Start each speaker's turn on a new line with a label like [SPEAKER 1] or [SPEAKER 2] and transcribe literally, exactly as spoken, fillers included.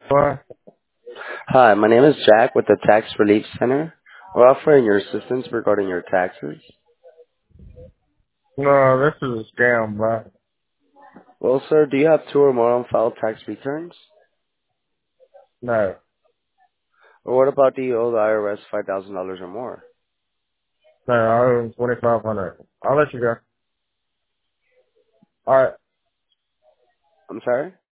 [SPEAKER 1] What?
[SPEAKER 2] Hi, my name is Jack with the Tax Relief Center. We're offering your assistance regarding your taxes.
[SPEAKER 1] No, this is a scam, bro.
[SPEAKER 2] Well, sir, do you have two or more unfiled tax returns?
[SPEAKER 1] No.
[SPEAKER 2] Or what about do you owe the I R S five thousand dollars or more?
[SPEAKER 1] No, I owe him twenty-five hundred. I'll let you go. All right.
[SPEAKER 2] I'm sorry?